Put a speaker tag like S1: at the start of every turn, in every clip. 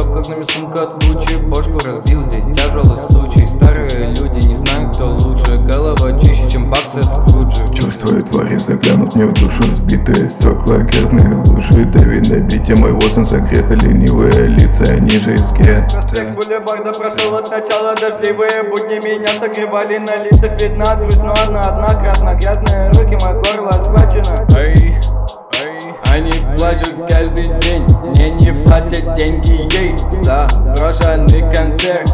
S1: в окнами сумка от Гуччи. Бошку разбил, здесь тяжелый случай. Старые люди не знают, кто лучше. Голова чище, чем баксы от Скруджа.
S2: Чувствую, твари заглянут мне в душу. Разбитые стекла, грязные лужи. Дави на бите моего сенсокрета. Ленивые лица, ниже скет.
S3: Проспект Бульварда прошел от начала. Дождливые будни меня согревали. На лицах видна грусть, но она однократно. Грязные руки, мое горло схвачено.
S1: Они плачут каждый день, мне не платят деньги ей за брошенный концерт.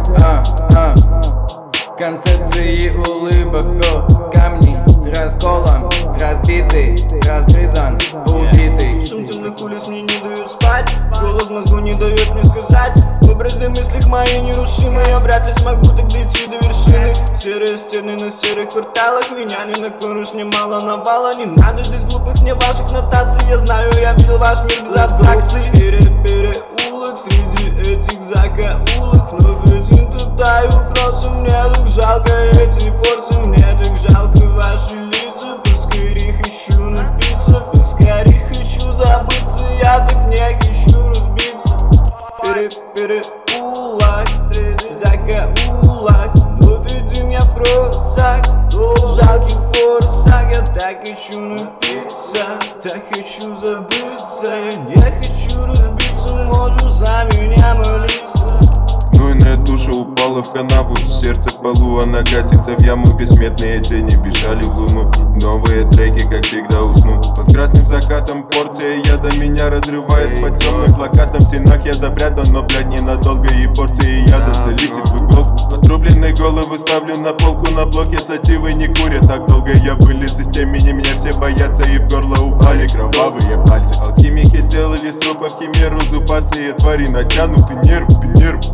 S1: Концепции улыбок, камни расколом, разбитый, разгрызан, убитый.
S3: Шум темных улиц мне не дает спать, голос в мозгу не дает мне сказать. Образы в мыслях мои нерушимы, я вряд ли смогу так дойти до вершины. Серые стены на серых кварталах, меня не накормишь, мне мало навала. Не надо здесь глупых мне ваших нотаций, я знаю, я видел ваш мир без абстракций. Переулок среди этих закоулок, вновь один туда и укрылся. Мне так жалко эти форсы, мне так жалко ваши лица. Поскорей хочу напиться, поскорей хочу забыться, я так не хочу разбиться. Переулок среди закоулок, вновь один я в кроссах, в жалких форсах. Я так хочу напиться, так хочу забыться, я не хочу разбиться, можешь за меня молиться.
S4: Гнойная душа упала в канаву, сердце в полу, она катится в яму. Бессмертные тени бежали в луну, новые треки, как всегда, усну. Под красным закатом порция яда меня разрывает. Под темным плакатом в стенах я запрятан, но, блядь, ненадолго и порции яда залетит в иголку. Отрубленные головы ставлю на полку, на блоке сативы не курят. Так долго я вылез из темени, меня все боятся, и в горло упали кровавые пальцы. Алхимики сделали из трупов химеру, зубастые твари натянуты нерв.